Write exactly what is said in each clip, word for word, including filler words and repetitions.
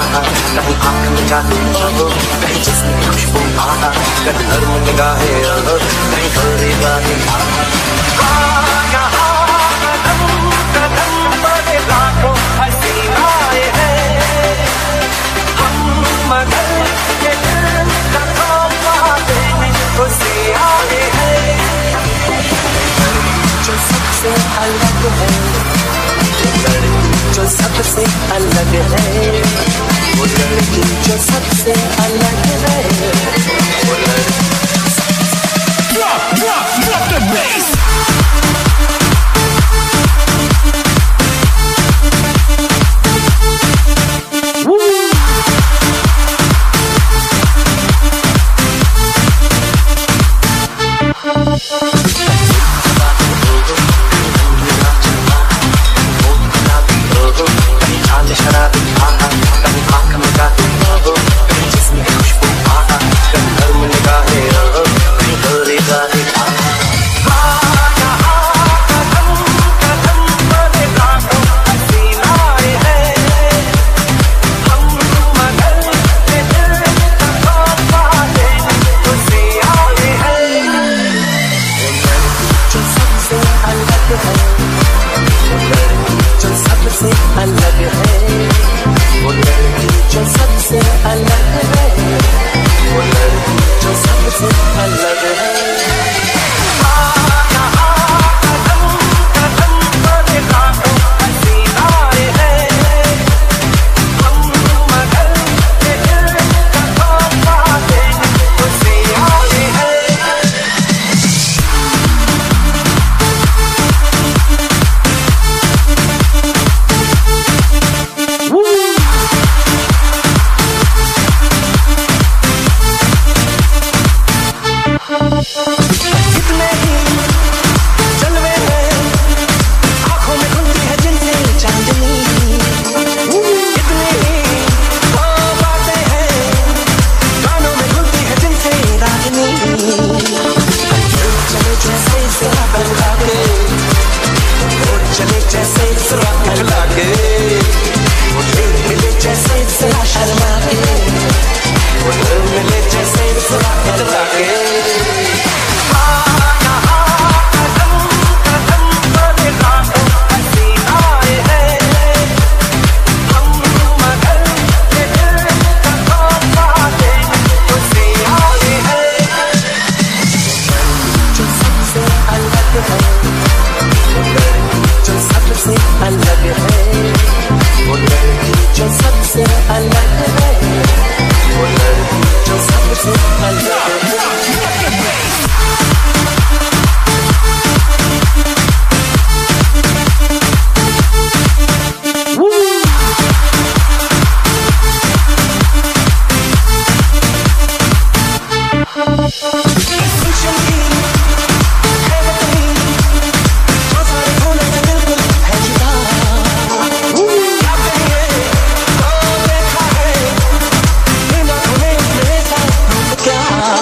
कहीं आँख में जादू हो, कहीं जिस्म की खुशबू आ, कहीं नर्म निगाहें हो, कहीं गोरी बाहें आ। कदम कदम पर लाखों हसीनाएं हैं, हम मगर ये दिल का काम पाते हैं उसे आए हैं। जो सबसे अलग है, जो सबसे अलग है, वो लड़की जो सबसे अलग है, वो लड़की। Drop, drop, drop the bass. क्या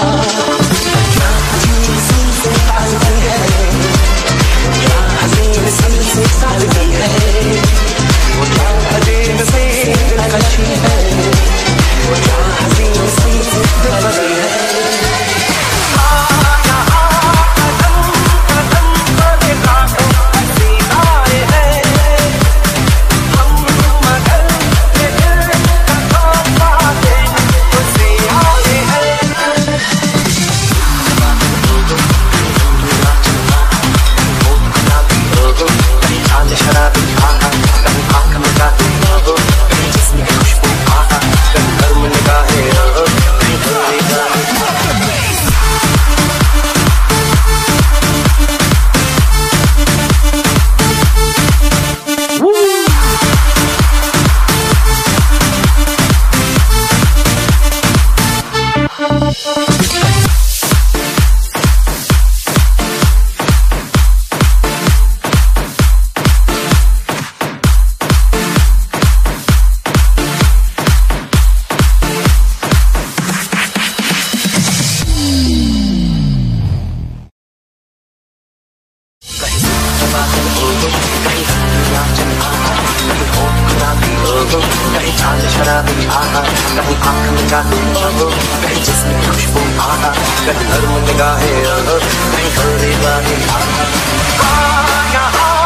आहा, कहीं आँख में जादू हो, कहीं जिस्म में खुशबू आहा, कहीं नर्म निगाहें हो, कहीं गोरी बाहें आहा।